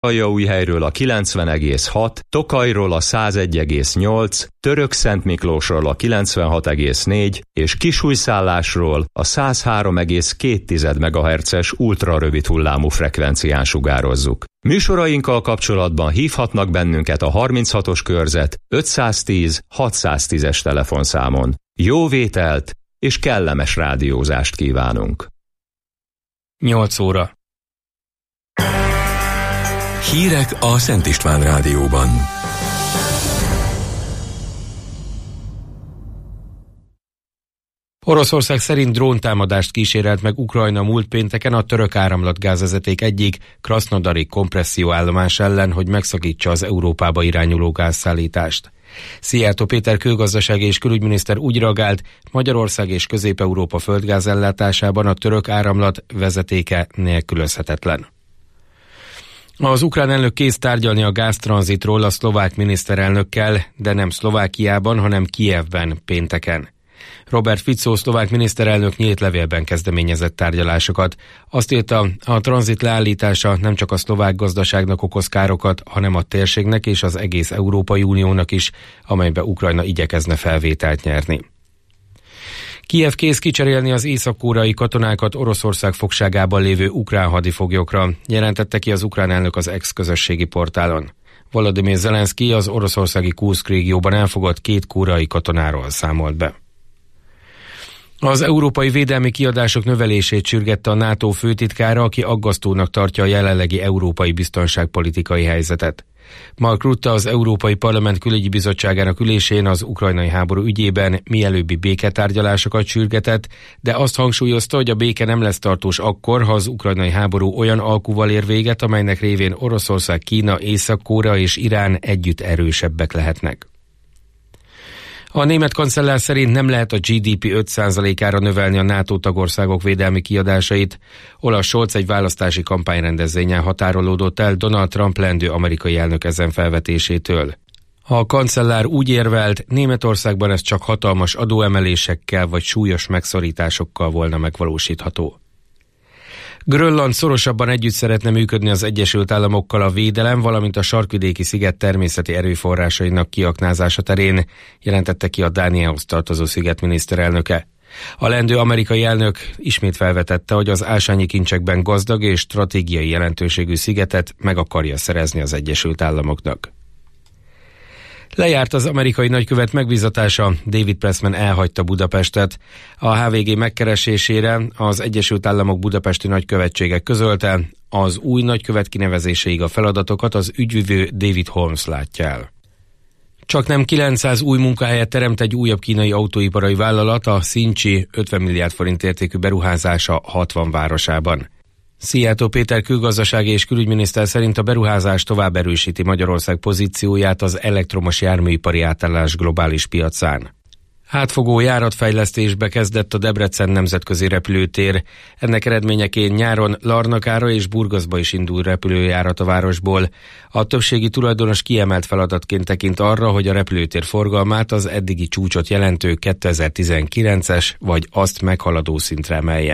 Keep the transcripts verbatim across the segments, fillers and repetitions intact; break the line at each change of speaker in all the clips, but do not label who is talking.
Aljaújhelyről a kilencven egész hat, Tokajról a száz egy egész nyolc, Törökszentmiklósról a kilencvenhat egész négy és Kisújszállásról a száz három egész két megahertzes ultrarövid hullámú frekvencián sugározzuk. Műsorainkkal kapcsolatban hívhatnak bennünket a harminchatos körzet ötszáztíz hatszáztízes telefonszámon. Jó vételt és kellemes rádiózást kívánunk!
nyolc óra.
Hírek a Szent István Rádióban.
Oroszország szerint dróntámadást kísérelt meg Ukrajna múlt pénteken a török áramlatgázvezeték egyik krasznodari kompresszióállomás ellen, hogy megszakítsa az Európába irányuló gázszállítást. Szijjártó Péter külgazdasági és külügyminiszter úgy reagált, Magyarország és Közép-Európa földgáz ellátásában a török áramlat vezetéke nélkülözhetetlen. Az ukrán elnök kész tárgyalni a gáztranzitról a szlovák miniszterelnökkel, de nem Szlovákiában, hanem Kijevben pénteken. Robert Fico szlovák miniszterelnök nyílt levélben kezdeményezett tárgyalásokat. Azt írta, a tranzit leállítása nem csak a szlovák gazdaságnak okoz károkat, hanem a térségnek és az egész Európai Uniónak is, amelybe Ukrajna igyekezne felvételt nyerni. Kijev kész kicserélni az észak-koreai katonákat Oroszország fogságában lévő ukrán hadifoglyokra, jelentette ki az ukrán elnök az X közösségi portálon. Volodymyr Zelenszky az oroszországi Kurszk régióban elfogott két koreai katonáról számolt be. Az európai védelmi kiadások növelését sürgette a NATO főtitkára, aki aggasztónak tartja a jelenlegi európai biztonságpolitikai helyzetet. Mark Rutte az Európai Parlament Külügyi Bizottságának ülésén az ukrajnai háború ügyében mielőbbi béketárgyalásokat sürgetett, de azt hangsúlyozta, hogy a béke nem lesz tartós akkor, ha az ukrajnai háború olyan alkuval ér véget, amelynek révén Oroszország, Kína, Észak-Korea és Irán együtt erősebbek lehetnek. A német kancellár szerint nem lehet a gé dé pé öt százalékára növelni a NATO tagországok védelmi kiadásait. Olaf Scholz egy választási kampányrendezvényen határolódott el Donald Trump leendő amerikai elnök ezen felvetésétől. A kancellár úgy érvelt, Németországban ez csak hatalmas adóemelésekkel vagy súlyos megszorításokkal volna megvalósítható. Grönland szorosabban együtt szeretne működni az Egyesült Államokkal a védelem, valamint a sarkvidéki sziget természeti erőforrásainak kiaknázása terén, jelentette ki a Dánielhoz tartozó sziget miniszterelnöke. A leendő amerikai elnök ismét felvetette, hogy az ásványi kincsekben gazdag és stratégiai jelentőségű szigetet meg akarja szerezni az Egyesült Államoknak. Lejárt az amerikai nagykövet megbízatása, David Pressman elhagyta Budapestet. A há vé gé megkeresésére az Egyesült Államok budapesti nagykövetsége közölte, az új nagykövet kinevezéséig a feladatokat az ügyvivő David Holmes látja el. Csaknem kilencszáz új munkahelyet teremt egy újabb kínai autóipari vállalat, a Xinchi ötven milliárd forint értékű beruházása hatvan városában. Szijjártó Péter külgazdasági és külügyminiszter szerint a beruházás tovább erősíti Magyarország pozícióját az elektromos járműipari átállás globális piacán. Átfogó járatfejlesztésbe kezdett a Debrecen nemzetközi repülőtér. Ennek eredményeként nyáron Larnakára és Burgaszba is indul repülőjárat a városból. A többségi tulajdonos kiemelt feladatként tekint arra, hogy a repülőtér forgalmát az eddigi csúcsot jelentő kétezer-tizenkilences vagy azt meghaladó szintre emelje.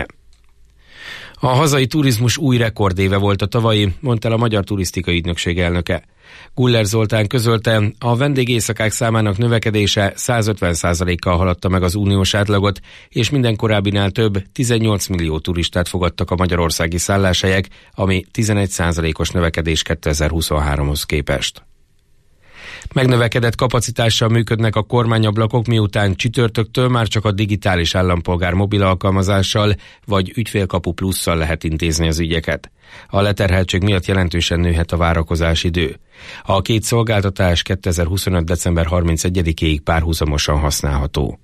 A hazai turizmus új rekordéve volt a tavalyi, mondta el a Magyar Turisztikai Ügynökség elnöke. Guller Zoltán közölte, a vendégéjszakák számának növekedése százötven százalékkal haladta meg az uniós átlagot, és minden korábbinál több, tizennyolc millió turistát fogadtak a magyarországi szálláshelyek, ami tizenegy százalékos növekedés kétezer-huszonháromhoz képest. Megnövekedett kapacitással működnek a kormányablakok, miután csütörtöktől már csak a digitális állampolgár mobil alkalmazással vagy ügyfélkapu plusszal lehet intézni az ügyeket. A leterheltség miatt jelentősen nőhet a várakozási idő. A két szolgáltatás kétezer-huszonöt. december harmincegyedikéig párhuzamosan használható.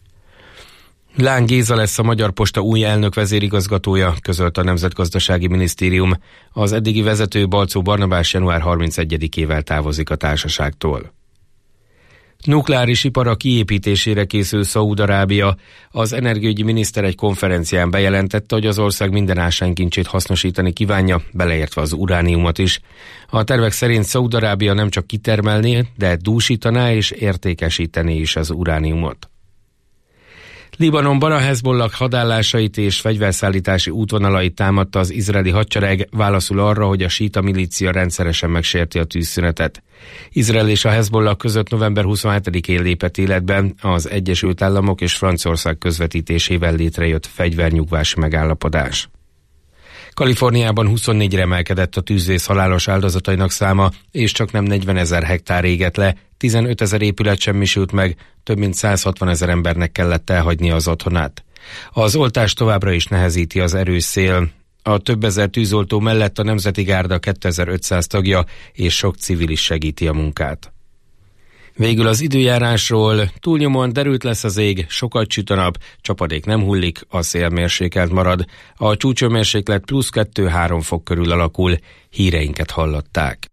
Láng Géza lesz a Magyar Posta új elnök vezérigazgatója, közölte a Nemzetgazdasági Minisztérium. Az eddigi vezető Balczó Barnabás január harmincegyedikével távozik a társaságtól. Nukleáris ipara kiépítésére készül Szaúd-Arábia. Az energiaügyi miniszter egy konferencián bejelentette, hogy az ország minden ásványkincsét hasznosítani kívánja, beleértve az urániumot is. A tervek szerint Szaúd-Arábia nem csak kitermelné, de dúsítaná és értékesítené is az urániumot. Libanonban a Hezbollah hadállásait és fegyverszállítási útvonalait támadta az izraeli hadsereg, válaszul arra, hogy a síta milícia rendszeresen megsérti a tűzszünetet. Izrael és a Hezbollah között november huszonhetedikén lépett életbe az Egyesült Államok és Franciaország közvetítésével létrejött fegyvernyugvási megállapodás. Kaliforniában huszonnégyre emelkedett a tűzvész halálos áldozatainak száma, és csak nem negyvenezer hektár égett le, tizenötezer épület semmisült meg, több mint százhatvanezer embernek kellett elhagyni az otthonát. Az oltás továbbra is nehezíti az erős szél. A több ezer tűzoltó mellett a Nemzeti Gárda kétezer-ötszáz tagja és sok civil is segíti a munkát. Végül az időjárásról: túlnyomóan derült lesz az ég, sokat süt a nap, csapadék nem hullik, a szél mérsékelt marad. A csúcsőmérséklet plusz kettő-három fok körül alakul. Híreinket hallották.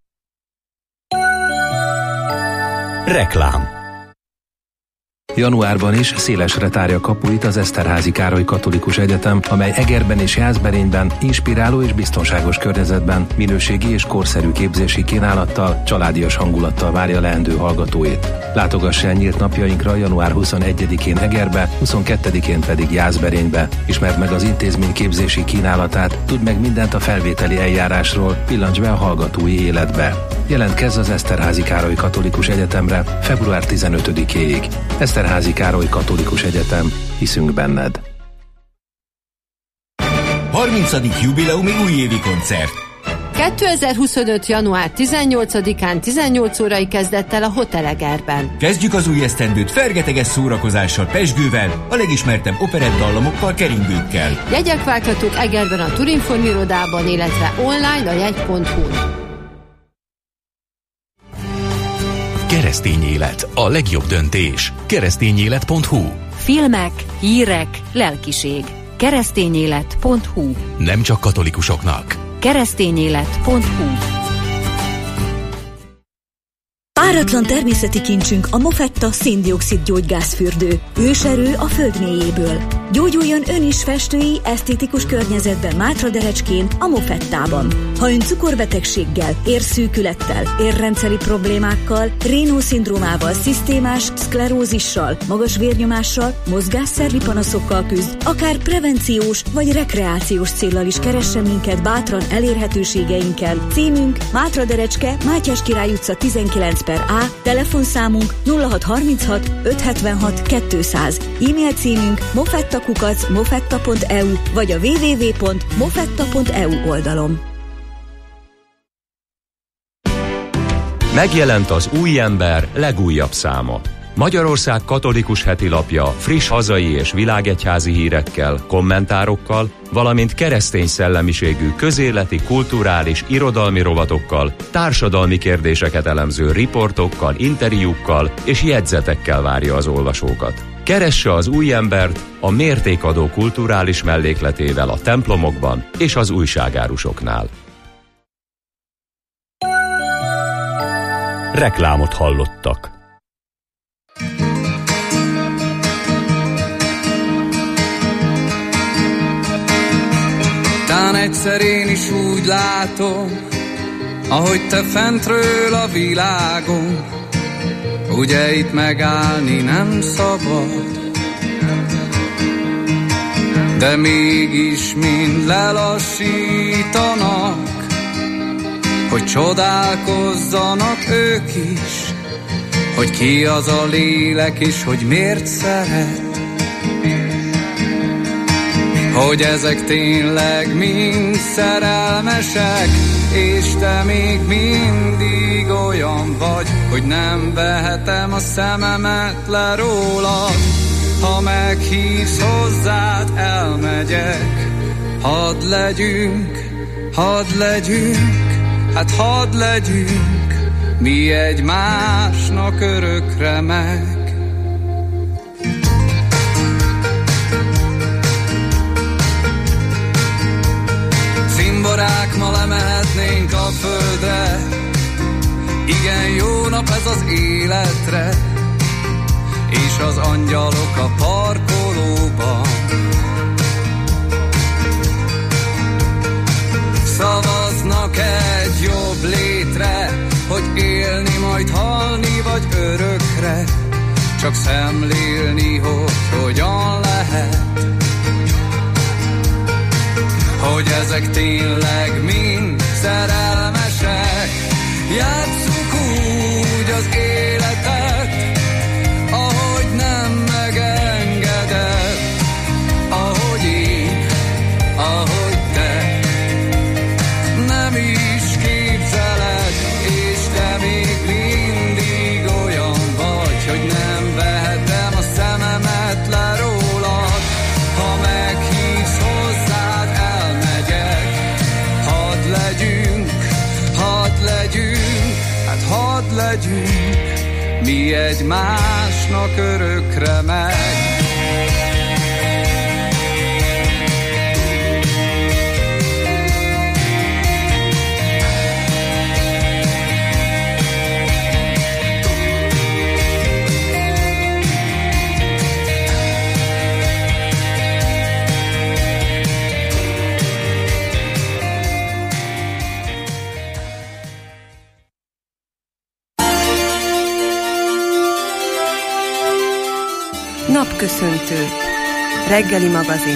Reklám.
Januárban is szélesre tárja kapuit az Eszterházy Károly Katolikus Egyetem, amely Egerben és Jászberényben inspiráló és biztonságos környezetben minőségi és korszerű képzési kínálattal, családias hangulattal várja leendő hallgatóit. Látogass el nyílt napjainkra január huszonegyedikén Egerbe, huszonkettedikén pedig Jászberénybe. Ismerd meg az intézmény képzési kínálatát, tudd meg mindent a felvételi eljárásról, pillancs be a hallgatói életbe. Jelentkezz az Eszterházy Károly Katolikus Egyetemre február tizenötödikéig. Eszterházy Károly Katolikus Egyetem, hiszünk benned.
harmincadik jubileumi újévi koncert.
kétezer-huszonöt. január tizennyolcadikán tizennyolc órai kezdett el a Hotel Egerben.
Kezdjük az új esztendőt fergeteges szórakozással, pezsgővel, a legismertebb operettdallamokkal, keringőkkel.
Jegyek vághatók Egerben a Turinform irodában, illetve online a jegy pont hu-n.
Keresztény élet, a legjobb döntés. keresztényélet pont hu.
Filmek, hírek, lelkiség. keresztényélet pont hu.
Nem csak katolikusoknak.
keresztényélet pont hu.
Páratlan természeti kincsünk a Mofetta szén-dioxid gyógygázfürdő. Őserő a föld mélyéből. Gyógyuljon ön is festői, esztétikus környezetben Mátraderecskén, a Mofettában. Ha ön cukorbetegséggel, érszűkülettel, érrendszeri problémákkal, Raynaud-szindrómával, szisztémás szklerózissal, magas vérnyomással, mozgásszervi panaszokkal küzd, akár prevenciós vagy rekreációs céllal is keressen minket bátran elérhetőségeinkkel. Címünk Mátraderecske, Mátyás Király utca tizenkilenc per A, telefonszámunk nulla hat harminchat ötszázhetvenhat kétszáz, e-mail címünk mofettakukac mofetta pont e u vagy a double-u double-u double-u pont mofetta pont e u oldalon.
Megjelent az Új Ember legújabb száma. Magyarország katolikus hetilapja friss hazai és világegyházi hírekkel, kommentárokkal, valamint keresztény szellemiségű közéleti, kulturális, irodalmi rovatokkal, társadalmi kérdéseket elemző riportokkal, interjúkkal és jegyzetekkel várja az olvasókat. Keresse az Új Embert a mértékadó kulturális mellékletével a templomokban és az újságárusoknál.
Reklámot hallottak.
Tán egyszer én is úgy látom, ahogy te fentről a világon, ugye itt megállni nem szabad, de mégis mind lelassítanak, hogy csodálkozzanak ők is, hogy ki az a lélek és hogy miért szeret. Hogy ezek tényleg mind szerelmesek, és te még mindig olyan vagy, hogy nem vehetem a szememet le rólad. Ha meghívsz hozzád, elmegyek. Hadd legyünk, hadd legyünk, hát hadd legyünk mi egymásnak örökre meg. Cimborák, ma lemehetnénk a földre, igen jó nap ez az életre, és az angyalok a parkolóban szavaznak egy jobb létre, hogy élni, majd halni vagy örökre. csak szemlélni, hogy hogyan lehet, hogy ezek tényleg mind szerelmesek. Játsszuk úgy az életet, ahogy nem megengedett, ahogy én, ahogy te. Nem is képzeled, és te még mindig olyan vagy, hogy nem vehetem a szememet le rólad. Ha meghívsz hozzád, elmegyek. Hadd legyünk, hadd legyünk, hát hadd legyünk mi egymásnak örökre meg.
Napköszöntő. Reggeli magazin.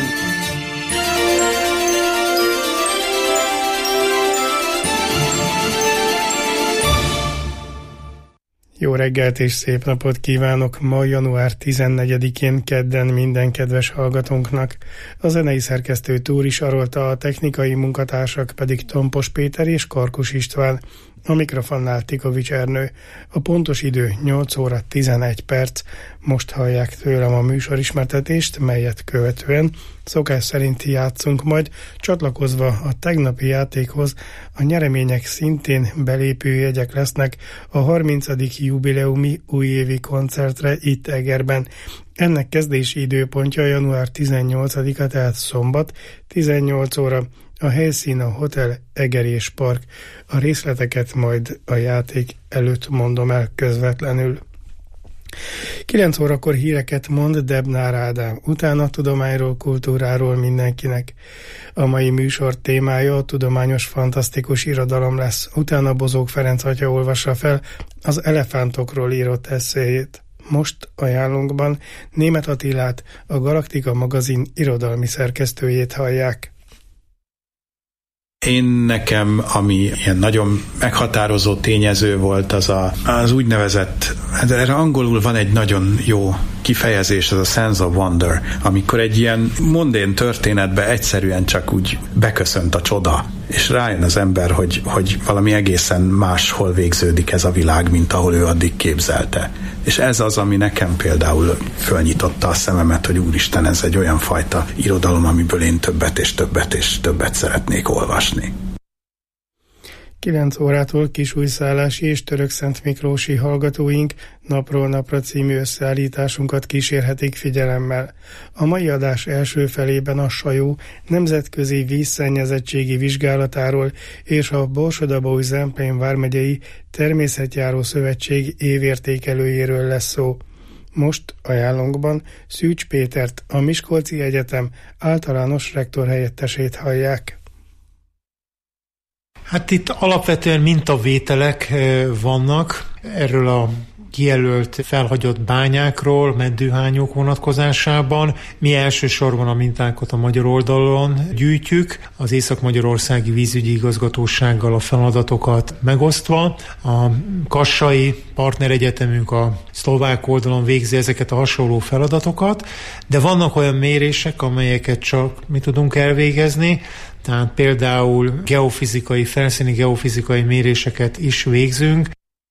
Jó reggelt és szép napot kívánok! Ma január tizennegyedikén kedden minden kedves hallgatónknak. A zenei szerkesztő Túri Sarolta, a technikai munkatársak pedig Tompos Péter és Karkus István. A mikrofonnál Tikovics Ernő. A pontos idő nyolc óra tizenegy perc. Most hallják tőlem a műsorismertetést, melyet követően szokás szerint játszunk majd, csatlakozva a tegnapi játékhoz. A nyeremények szintén belépő jegyek lesznek a harmincadik jubileumi újévi koncertre itt Egerben. Ennek kezdési időpontja január tizennyolcadika, tehát szombat, tizennyolc óra. A helyszín a Hotel Egerés Park. A részleteket majd a játék előtt mondom el közvetlenül. kilenc órakor híreket mond Debnár Ádám, utána tudományról, kultúráról mindenkinek. A mai műsor témája a tudományos fantasztikus irodalom lesz, utána Bozók Ferenc atya olvassa fel az elefántokról írott esszéjét. Most ajánlunkban Németh Attilát, a Galaktika magazin irodalmi szerkesztőjét hallják.
Én nekem, ami ilyen nagyon meghatározó tényező volt, az a, az úgynevezett, hát erre angolul van egy nagyon jó kifejezés, az a sense of wonder, amikor egy ilyen mondén történetbe egyszerűen csak úgy beköszönt a csoda, és rájön az ember, hogy, hogy valami egészen máshol végződik ez a világ, mint ahol ő addig képzelte. És ez az, ami nekem például fölnyitotta a szememet, hogy úristen, ez egy olyan fajta irodalom, amiből én többet és többet és többet szeretnék olvasni.
kilenc órától kisújszállási és Törökszentmiklósi hallgatóink Napról Napra című összeállításunkat kísérhetik figyelemmel. A mai adás első felében a Sajó nemzetközi vízszennyezettségi vizsgálatáról és a Borsod-Abaúj-Zemplén vármegyei Természetjáró Szövetség évértékelőjéről lesz szó. Most ajánlónkban Szűcs Pétert, a Miskolci Egyetem általános rektor helyettesét hallják.
Hát itt alapvetően mintavételek vannak erről a kijelölt felhagyott bányákról, meddőhányok vonatkozásában. Mi elsősorban a mintákat a magyar oldalon gyűjtjük, az Észak-Magyarországi Vízügyi Igazgatósággal a feladatokat megosztva. A kassai partneregyetemünk a szlovák oldalon végzi ezeket a hasonló feladatokat, de vannak olyan mérések, amelyeket csak mi tudunk elvégezni, tehát például geofizikai, felszíni geofizikai méréseket is végzünk.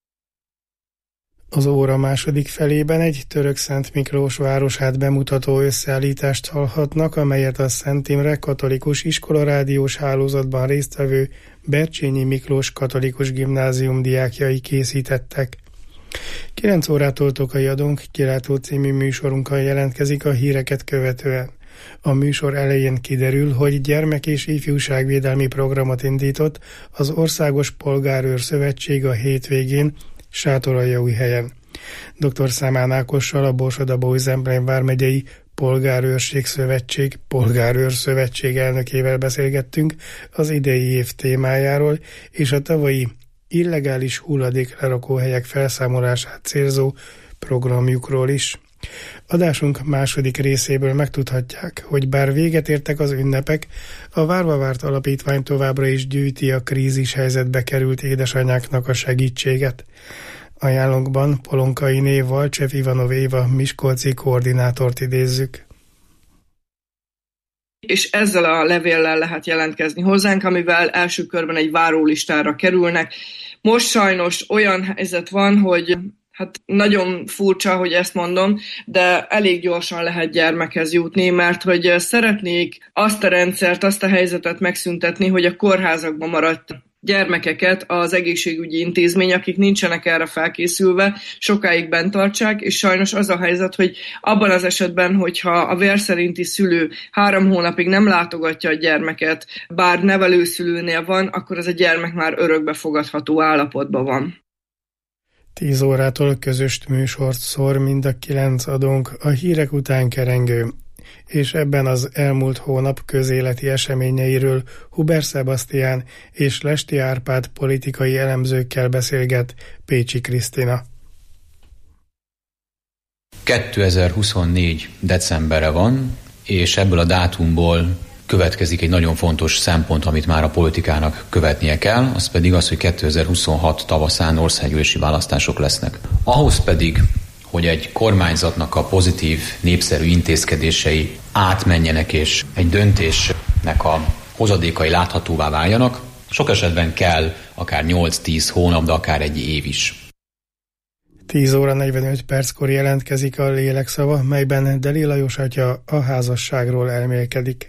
Az óra második felében egy Törökszentmiklós városát bemutató összeállítást hallhatnak, amelyet a Szent Imre Katolikus Iskolarádiós hálózatban résztvevő Bercsényi Miklós Katolikus Gimnázium diákjai készítettek. kilenc órától Tokai Adónk Kilátó című műsorunkkal jelentkezik a híreket követően. A műsor elején kiderül, hogy gyermek- és ifjúságvédelmi programot indított az Országos Polgárőr Szövetség a hétvégén Sátoraljaújhelyen. dr. Számán Ákossal, a Borsod-Abaúj-Zemplén vármegyei Polgárőrség Szövetség, Polgárőr Szövetség elnökével beszélgettünk az idei év témájáról és a tavalyi illegális hulladéklerakóhelyek felszámolását célzó programjukról is. Adásunk második részéből megtudhatják, hogy bár véget értek az ünnepek, a Várva Várt Alapítvány továbbra is gyűjti a krízis helyzetbe került édesanyáknak a segítséget. Ajánlónkban Polonkainé Valcsev Ivanov Éva miskolci koordinátort idézzük.
És ezzel a levéllel lehet jelentkezni hozzánk, amivel első körben egy várólistára kerülnek. Most sajnos olyan helyzet van, hogy hát nagyon furcsa, hogy ezt mondom, de elég gyorsan lehet gyermekhez jutni, mert hogy szeretnék azt a rendszert, azt a helyzetet megszüntetni, hogy a kórházakban maradt gyermekeket az egészségügyi intézmény, akik nincsenek erre felkészülve, sokáig bent tartsák, és sajnos az a helyzet, hogy abban az esetben, hogyha a vér szerinti szülő három hónapig nem látogatja a gyermeket, bár nevelőszülőnél van, akkor az a gyermek már örökbefogadható állapotban van.
Tíz órától közös műsort szól mind a kilenc adónk, a hírek után kerengő, és ebben az elmúlt hónap közéleti eseményeiről Huber Sebastián és Lesti Árpád politikai elemzőkkel beszélget Pécsi Krisztina.
kétezer-huszonnégy decemberre van, és ebből a dátumból következik egy nagyon fontos szempont, amit már a politikának követnie kell, az pedig az, hogy kétezer-huszonhat tavaszán országgyűlési választások lesznek. Ahhoz pedig, hogy egy kormányzatnak a pozitív, népszerű intézkedései átmenjenek és egy döntésnek a hozadékai láthatóvá váljanak, sok esetben kell akár nyolc-tíz hónap, de akár egy év is.
tíz óra negyvenöt perckor jelentkezik a lélekszava, melyben Deli Lajos atya a házasságról elmélkedik.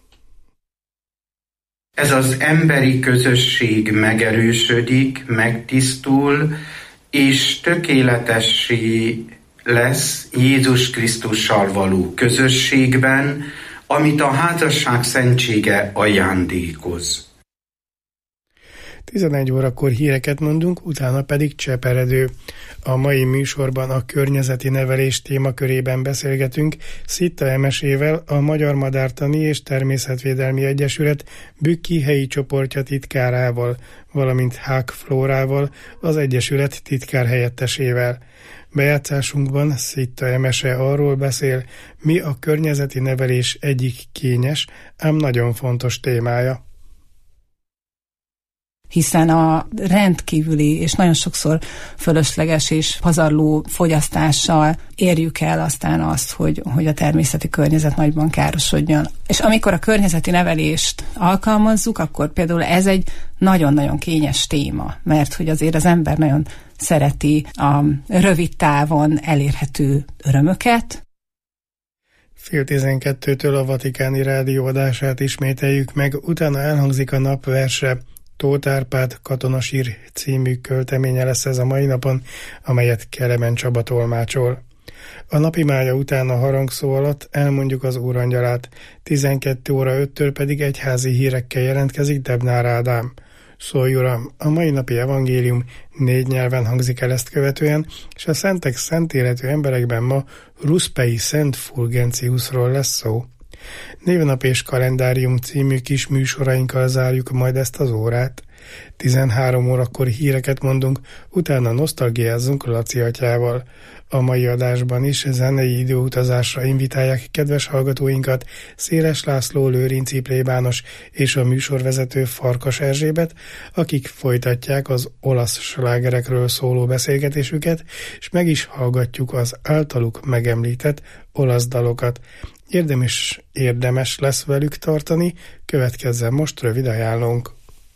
Ez az emberi közösség megerősödik, megtisztul, és tökéletessé lesz Jézus Krisztussal való közösségben, amit a házasság szentsége ajándékoz.
tizenegy órakor híreket mondunk, utána pedig cseperedő. A mai műsorban a környezeti nevelés témakörében beszélgetünk Szitta Emesével, a Magyar Madártani és Természetvédelmi Egyesület Bükki helyi csoportja titkárával, valamint Hák Flórával, az Egyesület titkárhelyettesével. Bejátszásunkban Szitta Emese arról beszél, mi a környezeti nevelés egyik kényes, ám nagyon fontos témája.
Hiszen a rendkívüli és nagyon sokszor fölösleges és pazarló fogyasztással érjük el aztán azt, hogy, hogy a természeti környezet nagyban károsodjon. És amikor a környezeti nevelést alkalmazzuk, akkor például ez egy nagyon-nagyon kényes téma, mert hogy azért az ember nagyon szereti a rövid távon elérhető örömöket.
Fél tizenkettőtől a Vatikáni Rádió adását ismételjük meg, utána elhangzik a napverse. Tóth Árpád Katonasír című költeménye lesz ez a mai napon, amelyet Kelemen Csaba tolmácsol. A napimája után a harangszó alatt elmondjuk az Úrangyalát, tizenkét óra öttől pedig egyházi hírekkel jelentkezik Debnár Ádám. Szólj Uram, a mai napi evangélium négy nyelven hangzik el ezt követően, és a szentek szent életű emberekben ma Ruszpei Szent Fulgenciusról lesz szó. Névnap és kalendárium című kis műsorainkkal zárjuk majd ezt az órát. tizenhárom órakor híreket mondunk, utána nosztalgiázzunk Laci atyával. A mai adásban is zenei időutazásra invitálják kedves hallgatóinkat Széles László, Lőrinci plébános és a műsorvezető Farkas Erzsébet, akik folytatják az olasz slágerekről szóló beszélgetésüket, és meg is hallgatjuk az általuk megemlített olasz dalokat. Érdemes, érdemes lesz velük tartani, következzen most rövid ajánlónk.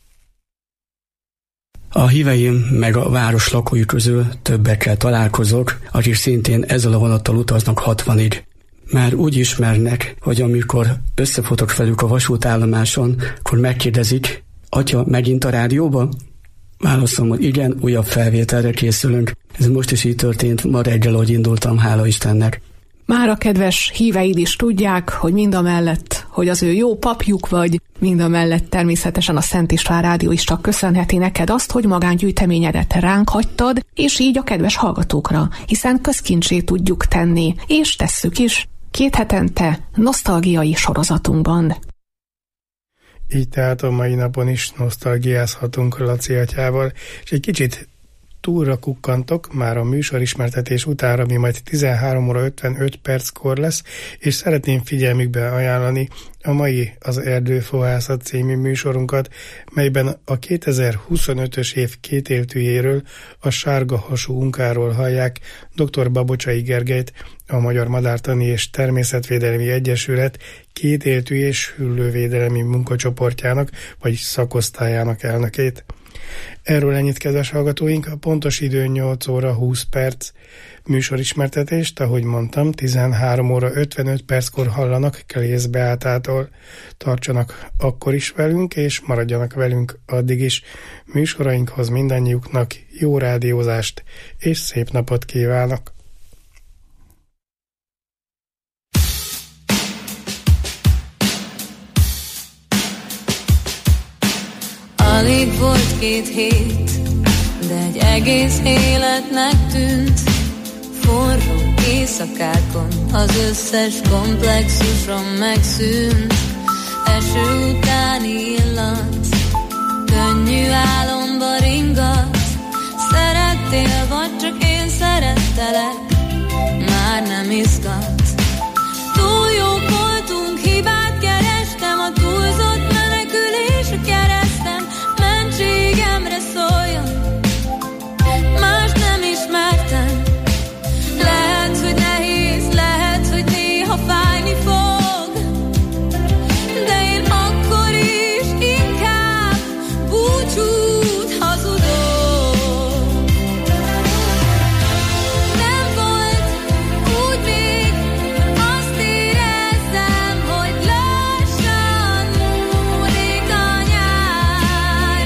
A híveim meg a város lakói közül többekkel találkozok, akik szintén ezzel a vonattal utaznak hatvanig. Már úgy ismernek, hogy amikor összefutok velük a vasútállomáson, akkor megkérdezik, atya, megint a rádióba? Válaszom, hogy igen, újabb felvételre készülünk. Ez most is így történt, ma reggel, hogy indultam, hála Istennek.
Már a kedves híveid is tudják, hogy mindamellett, hogy az ő jó papjuk vagy, mindamellett természetesen a Szent István Rádió is csak köszönheti neked azt, hogy magángyűjteményedet ránk hagytad, és így a kedves hallgatókra, hiszen közkincsé tudjuk tenni, és tesszük is, két hetente nosztalgiai sorozatunkban.
Így tehát a mai napon is nosztalgiázhatunk Laci atyával, és egy kicsit túlra kukkantok már a műsorismertetés utánra, ami majd tizenhárom óra ötvenöt perckor lesz, és szeretném figyelmükbe ajánlani a mai Az Erdőfohászat című műsorunkat, melyben a kétezer-huszonötös év kétéltűjéről, a sárga hasú unkáról hallják dr. Babocsai Gergelyt, a Magyar Madártani és Természetvédelmi Egyesület kétéltű és hüllővédelmi munkacsoportjának vagy szakosztályának elnökét. Erről ennyit, kedves hallgatóink, a pontos idő nyolc óra húsz perc. Műsorismertetést, ahogy mondtam, tizenhárom óra ötvenöt perckor hallanak Klész Beátától. Tartsanak akkor is velünk, és maradjanak velünk addig is. Műsorainkhoz mindannyiuknak jó rádiózást és szép napot kívánok!
Alig volt két hét, de egy egész életnek tűnt. Forró éjszakákon az összes komplexusom megszűnt. Eső utáni illat, könnyű álomba ringat. Szerettél, vagy csak én szerettelek, már nem izgat. Túl jók voltunk, hibát kerestem, a túlzott menekülés keresztem. Mentségemre szóljon, más nem ismertem. Lehet, hogy nehéz, lehet, hogy néha fájni fog, de én akkor is inkább búcsút hazudok. Nem volt úgy még, azt érezzem, hogy lassan múlik a nyár.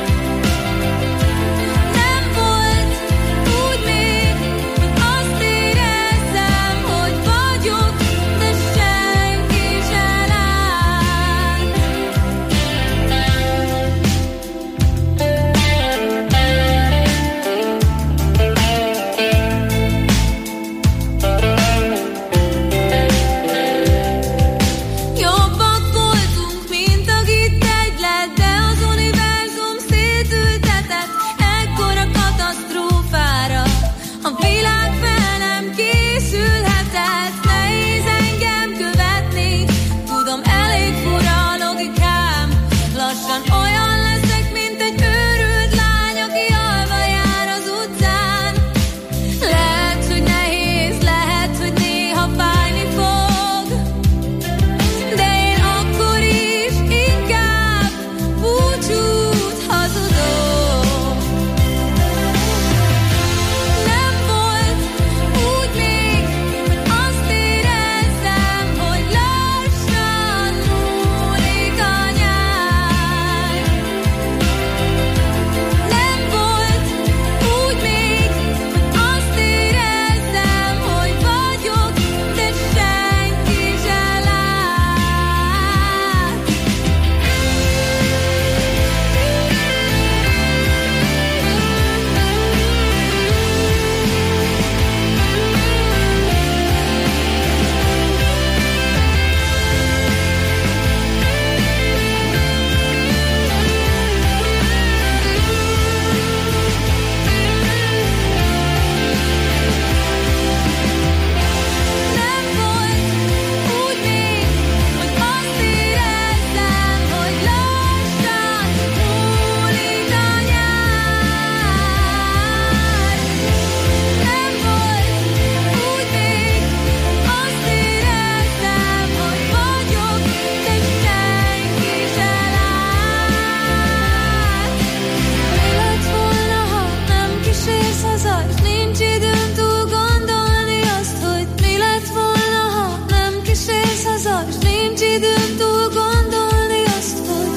Nem volt úgy még, azt érezzem, hogy vagyok, de senki se lát. Jobbak voltunk, mint akit egy lett, de az univerzum szétültetett ekkora katasztrófára. A világ fel nem készülhetett, nehéz engem követni. Tudom, elég fura a logikám, lassan olyan leszek, mint egy őrült lány, aki alva jár az utcán. Lehet, hogy nehéz, lehet, hogy néha fájni fog, de én akkor is inkább búcsút hazudok. Nem volt úgy még, azt érezzem, hogy lassan múlik a nyár. Nem volt úgy még, azt érezzem, hogy vagyok, de senki se lát. Nem volt úgy még, hogy azt érezzem, hogy lassan múlik a nyár. Nem volt úgy még, azt érezzem, hogy vagyok, de senki se lát. Mi lett volna, ha nem kísérsz haza, és nincs időm túl gondolni azt, hogy mi lett volna, ha nem kísérsz haza, és nincs időm túl gondolni azt, hogy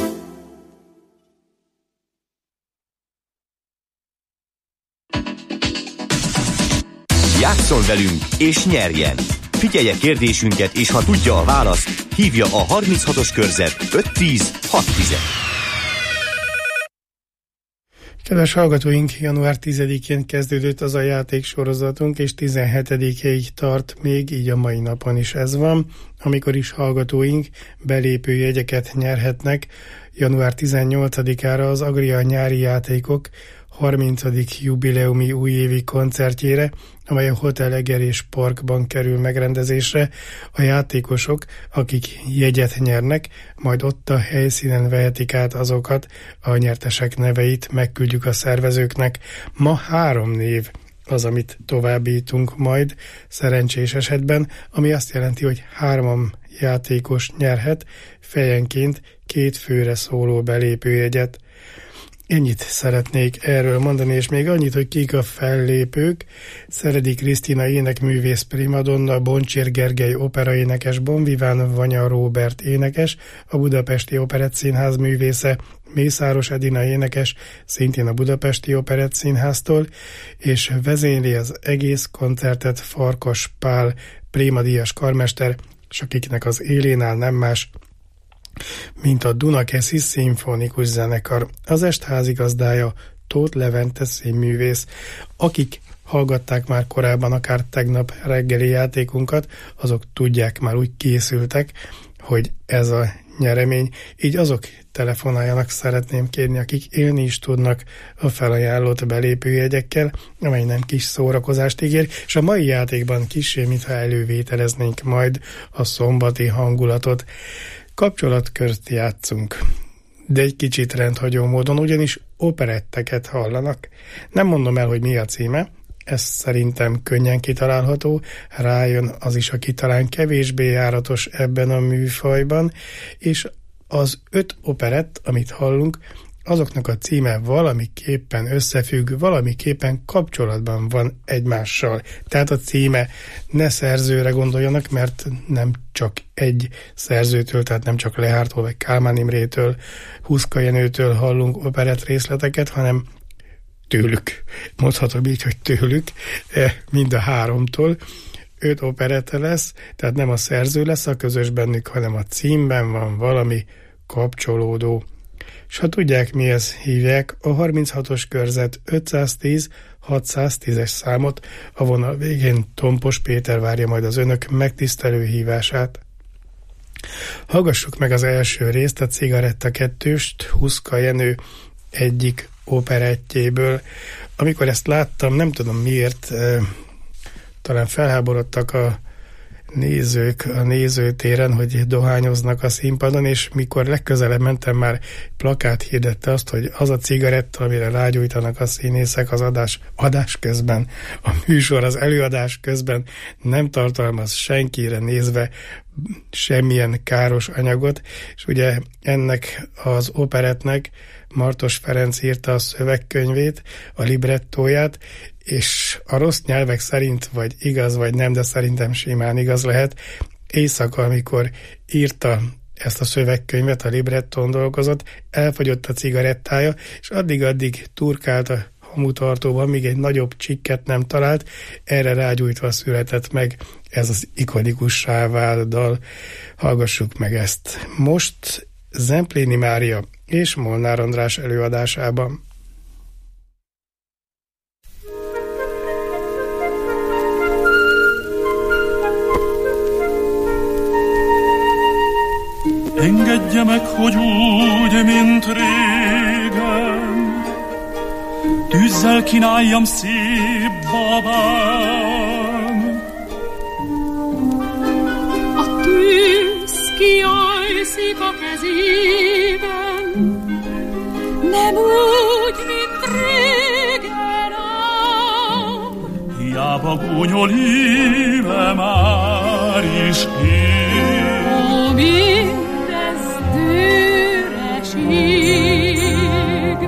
Játsszon velünk és nyerjen! Figyelje kérdésünket, és ha tudja a választ, hívja a harminchatos körzet öt tíz hat tíz.
Kedves hallgatóink, január tizedikén kezdődött az a játéksorozatunk, és tizenhetedikéig tart még, így a mai napon is ez van, amikor is hallgatóink belépőjegyeket nyerhetnek január tizennyolcadikára az Agria nyári játékok harmincadik jubileumi újévi koncertjére, amely a Hotel Egerés Parkban kerül megrendezésre. A játékosok, akik jegyet nyernek, majd ott a helyszínen vehetik át azokat, a nyertesek neveit megküldjük a szervezőknek. Ma három név az, amit továbbítunk majd szerencsés esetben, ami azt jelenti, hogy három játékos nyerhet fejenként két főre szóló belépőjegyet. Ennyit szeretnék erről mondani, és még annyit, hogy kik a fellépők. Szeredi Krisztina énekművész primadonna, Boncsér Gergely operaénekes, Bonviván Vanya Róbert énekes, a Budapesti Operettszínház művésze, Mészáros Edina énekes, szintén a Budapesti Operettszínháztól, és vezényli az egész koncertet Farkas Pál, prémadíjas karmester, és akiknek az élén áll nem más, mint a Dunakeszi Szimfonikus Zenekar. Az est házigazdája Tóth Levente színművész. Akik hallgatták már korábban, akár tegnap reggeli játékunkat, azok tudják, már úgy készültek, hogy ez a nyeremény. Így azok telefonáljanak, szeretném kérni, akik élni is tudnak a felajánlott belépőjegyekkel, amely nem kis szórakozást ígér, és a mai játékban kissé, mintha elővételeznénk majd a szombati hangulatot. Kapcsolatkört játszunk, de egy kicsit rendhagyó módon, ugyanis operetteket hallanak. Nem mondom el, hogy mi a címe, ez szerintem könnyen kitalálható, rájön az is, aki talán kevésbé járatos ebben a műfajban, és az öt operett, amit hallunk, azoknak a címe valamiképpen összefügg, valamiképpen kapcsolatban van egymással. Tehát a címe, ne szerzőre gondoljanak, mert nem csak egy szerzőtől, tehát nem csak Lehártól, vagy Kálmán Imrétől, Huszka Jenőtől hallunk operett részleteket, hanem tőlük. Mondhatom így, hogy tőlük, mind a háromtól. Öt operette lesz, tehát nem a szerző lesz a közös bennük, hanem a címben van valami kapcsolódó. És ha tudják, mihez hívják, a harminchatos körzet ötszáztíz hatszáztízes számot, a vonal végén Tompos Péter várja majd az önök megtisztelő hívását. Hallgassuk meg az első részt, a Cigaretta kettőst, Huszka Jenő egyik operettjéből. Amikor ezt láttam, nem tudom miért, talán felháborodtak a nézők a nézőtéren, hogy dohányoznak a színpadon, és mikor legközelebb mentem, már plakát hirdette azt, hogy az a cigaretta, amire rágyújtanak a színészek az adás, adás közben, a műsor az előadás közben nem tartalmaz senkire nézve semmilyen káros anyagot, és ugye ennek az operetnek Martos Ferenc írta a szövegkönyvét, a librettóját, és a rossz nyelvek szerint, vagy igaz, vagy nem, de szerintem simán igaz lehet, éjszaka, amikor írta ezt a szövegkönyvet, a librettón dolgozott, elfogyott a cigarettája, és addig-addig turkált a hamutartóban, míg egy nagyobb csikket nem talált, erre rágyújtva született meg ez az ikonikussá vált dal. Hallgassuk meg ezt. Most Zempléni Mária és Molnár András előadásában.
Engedje meg, hogy úgy, mint régen, tűzzel kínáljam szép babám.
A tűz kijajszik a kezében, nem úgy, mint régen ám.
Hiába gúnyol íve már is én.
Ó, mindez düreség.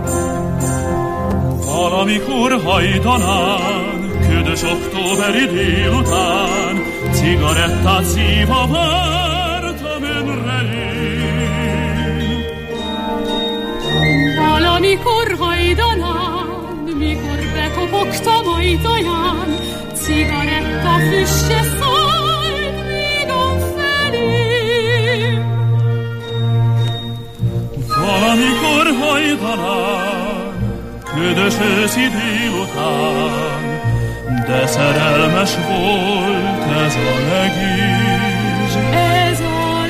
Valamikor hajdanán, ködös októberi délután, cigarettát szívva vártam önre én.
Valamikor hajdanán, mikor bekopogtam ajtaján, cigaretta füstje szállt vígan felém.
Valamikor hajdanán, ködös őszi délután, de szerelmes volt ez a legény.
Ez a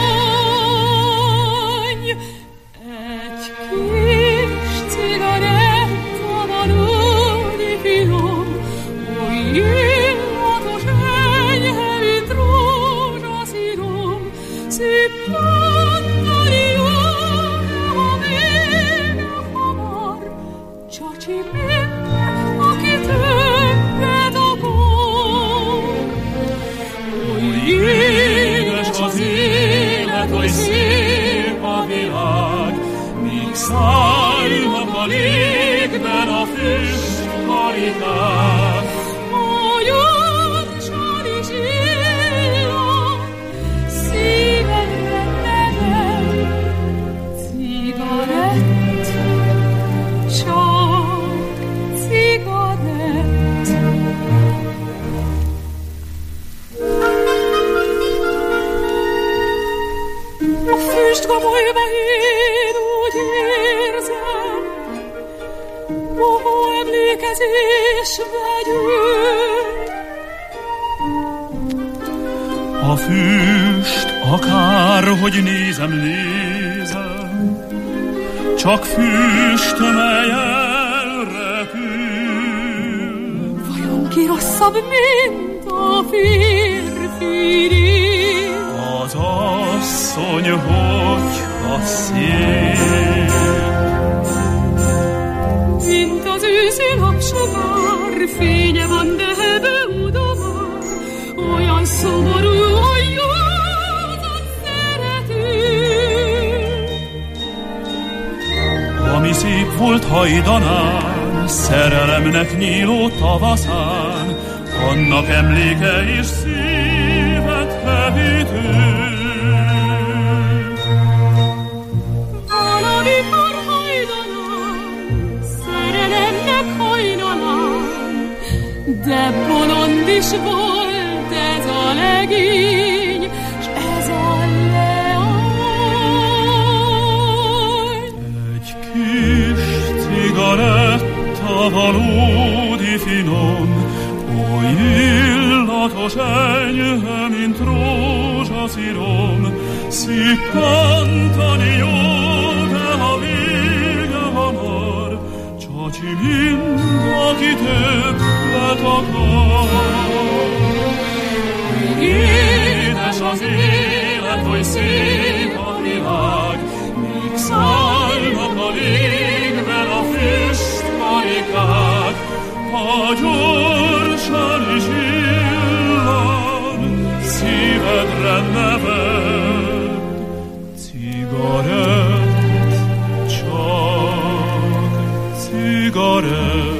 leány, egy kis cigaretta aki többet akar. Oly édes az élet, oly szép a világ, míg szállnak a légben a füstkarikák. Majoncsan is illan, szívedre neved, cigarett, csak cigarett. A füstgomolyba én úgy érzem, mohó emlékezés vegyül.
A füst, akárhogy nézem, nézem, csak füst, mely elrepül.
Vajon ki rosszabb, mint a férfi?
Az asszony, hogyha szép,
mint az őszi napsugár, fénye van, de beudvar, olyan szomorú, hogy józan szerető.
ami szép volt hajdanán, szerelemnek nyíló tavaszán, annak emléke és szívet hevítő.
Valamikor hajdanán, szerelemnek hajnalán, de bolond is volt ez a legény, s ez a leány.
Egy kis cigaretta valódi finom, oly illatos enyhe, mint rózsaszírom, szippantani jó, de a vége hamar, csacsi mind, aki többet akar. Édes az élet, oly szép a világ, míg szállnak a légben a füstkarikák, ha gyorsan is illan, szívedre neved, cigarett, csak cigarett.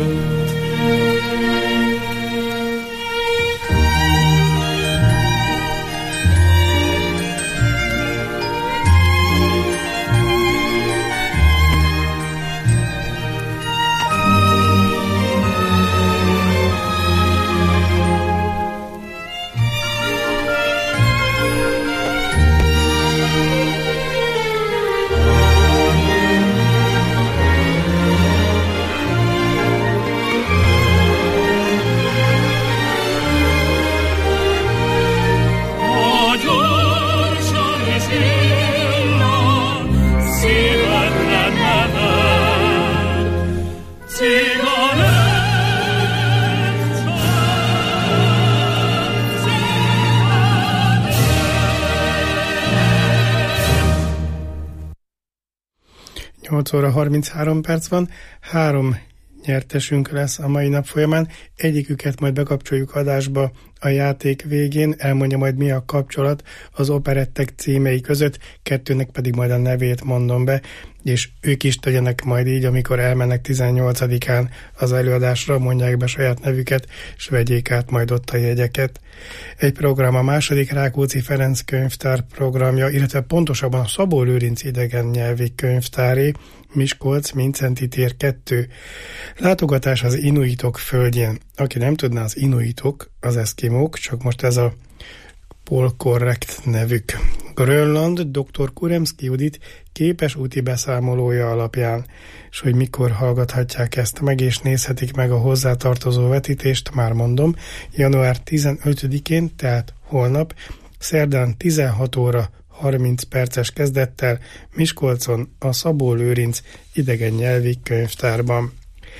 nyolc óra harminchárom perc van, három nyertesünk lesz a mai nap folyamán, egyiküket majd bekapcsoljuk adásba a játék végén, elmondja majd mi a kapcsolat az operettek címei között, kettőnek pedig majd a nevét mondom be, és ők is tegyenek majd így, amikor elmennek tizennyolcadikán az előadásra, mondják be saját nevüket, és vegyék át majd ott a jegyeket. Egy program a második Rákóczi Ferenc könyvtár programja, illetve pontosabban a Szabó Lőrinc idegen nyelvi könyvtáré, Miskolc, Mindszenty tér kettő. Látogatás az inuitok földjén. Aki nem tudná, az inuitok, az eszkimók, csak most ez a polkorrekt nevük. Grönland doktor Kuremszki Judit képes úti beszámolója alapján, és hogy mikor hallgathatják ezt meg, és nézhetik meg a hozzátartozó vetítést, már mondom, január tizenötödikén, tehát holnap, szerdán tizenhat óra harminc perces kezdettel Miskolcon a Szabó Lőrinc idegen nyelvi könyvtárban.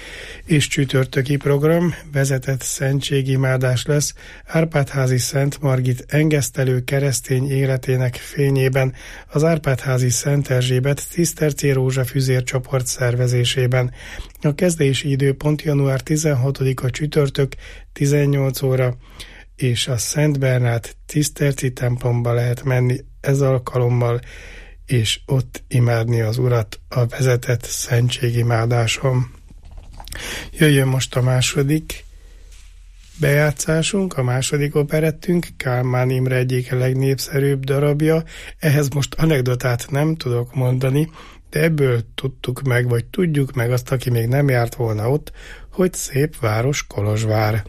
és csütörtöki program, vezetett szentségimádás lesz Árpád-házi Szent Margit engesztelő keresztény életének fényében az Árpád-házi Szent Erzsébet Ciszterci Rózsafüzér csoport szervezésében. A kezdési időpont január tizenhatodika csütörtök tizennyolc óra, és a Szent Bernát Ciszterci templomba lehet menni ez alkalommal, és ott imádni az Urat a vezetett szentségimádáson. Jöjjön most a második bejátszásunk, a második operettünk, Kálmán Imre egyik legnépszerűbb darabja. Ehhez most anekdotát nem tudok mondani, de ebből tudtuk meg, vagy tudjuk meg azt, aki még nem járt volna ott, hogy szép város Kolozsvár.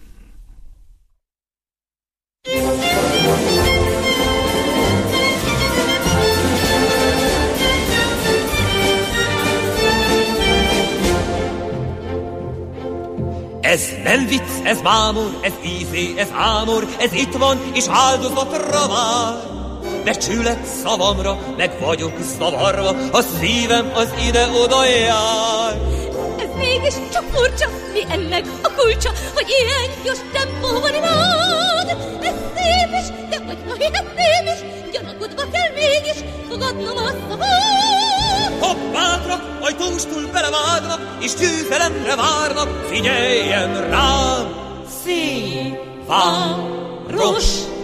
Ez nem vicc, ez mámor, ez ízé, ez ámor, ez itt van, és áldozatra vár. Becsület szavamra, meg vagyok zavarva, a szívem az ide-oda jár.
Ez mégis csak furcsa, mi ennek a kulcsa, hogy ilyen gyors tempóban imád. Ez szép is, de vagy ha hihetném is, gyanakodva kell mégis fogadnom a szavát.
Hoppátrak, ajtóstul belevágnak, és győzelemre várnak, figyeljen rám! Szép város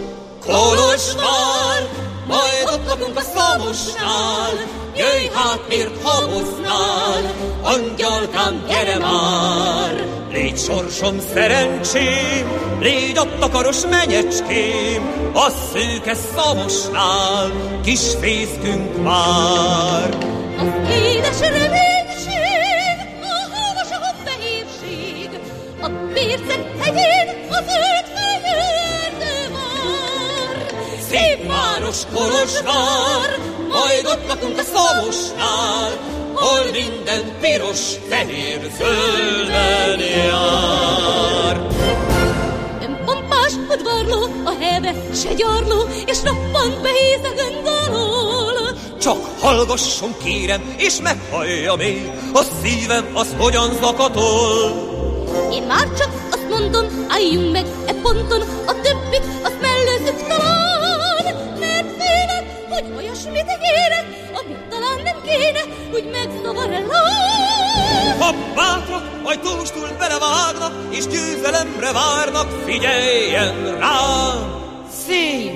Kolozsvár, majd ott lakunk a Szamosnál. Jöjj hát, miért haboznál, angyalkám, gyere már! Légy sorsom szerencsém, légy a takaros menyecském, a szőke Szamosnál kis fészkünk már.
Az édes reménység, a havas a fehérség, a Bércek hegyén a zöld fejerdő vár.
Szép város Kolozsvár, majd ott lakunk a Szamosnál, hol minden piros, fehér, zölden jár.
Nem pompás udvarló, a heve se gyarló, és roppant behézegen dalol.
Csak hallgasson, kérem, és meghallja még, a szívem az hogyan zakatol.
Én már csak azt mondom, álljunk meg e ponton, a többit azt mellőzzük talán. Mert félek, hogy olyasmit ígérek, amit talán nem kéne, úgy megzavar el rám.
Ha bátrak, ajtóstul belevágnak, és győzelemre várnak, figyeljen rám! Szép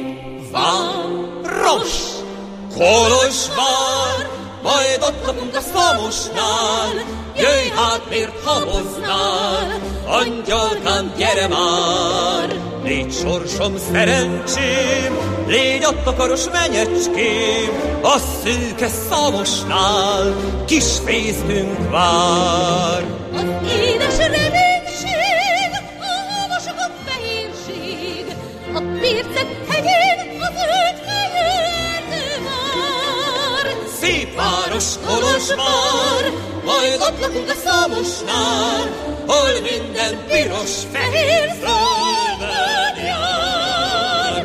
város Kolozsvár, majd ott lakunk a Szamosnál. Jöjj hát, miért haboznál, angyalkám, gyere már! Légy sorsom szerencsém, légy a takaros menyecském, a szőke Szamosnál kis fészkünk vár.
Az édes reménység, a havasok a fehérség, a Bércek hegyén a zöld fejerdő vár.
Szép város Kolozsvár, majd ott lakunk a Szamosnál, hol minden piros, fehér, zöldön jár.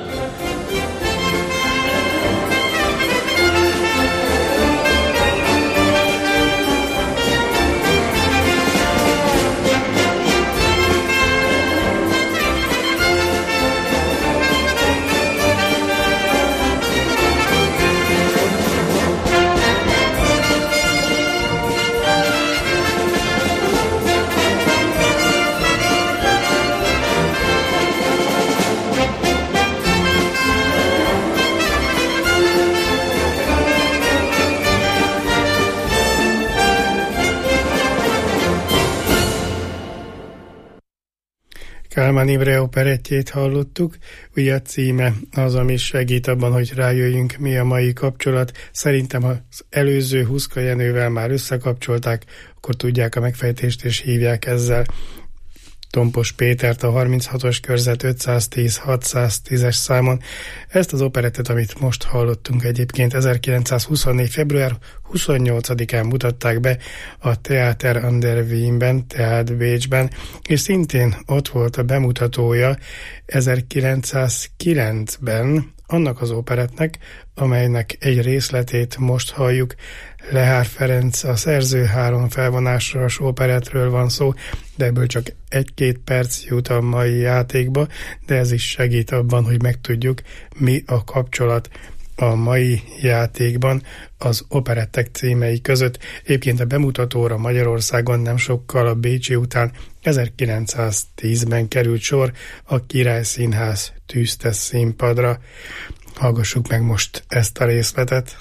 Kálmán Imre operettjét hallottuk, ugye a címe az, ami segít abban, hogy rájöjjünk, mi a mai kapcsolat. Szerintem, ha az előző Huszka Jenővel már összekapcsolták, akkor tudják a megfejtést, és hívják ezzel Tompos Pétert a harminchatos körzet ötszáztíz hatszáztízes számon. Ezt az operettet, amit most hallottunk, egyébként ezerkilencszázhuszonnégy február huszonnyolcadikán mutatták be a Theater an der Wienben, tehát Bécsben, és szintén ott volt a bemutatója ezerkilencszázkilencben annak az operettnek, amelynek egy részletét most halljuk. Lehár Ferenc a szerző, három felvonásras operettről van szó, de ebből csak egy-két perc jut a mai játékba, de ez is segít abban, hogy megtudjuk, mi a kapcsolat a mai játékban az operettek címei között. Egyébként a bemutatóra Magyarországon nem sokkal a bécsi után ezerkilencszáztízben került sor, a Király Színház tűzte színpadra. Hallgassuk meg most ezt a részletet.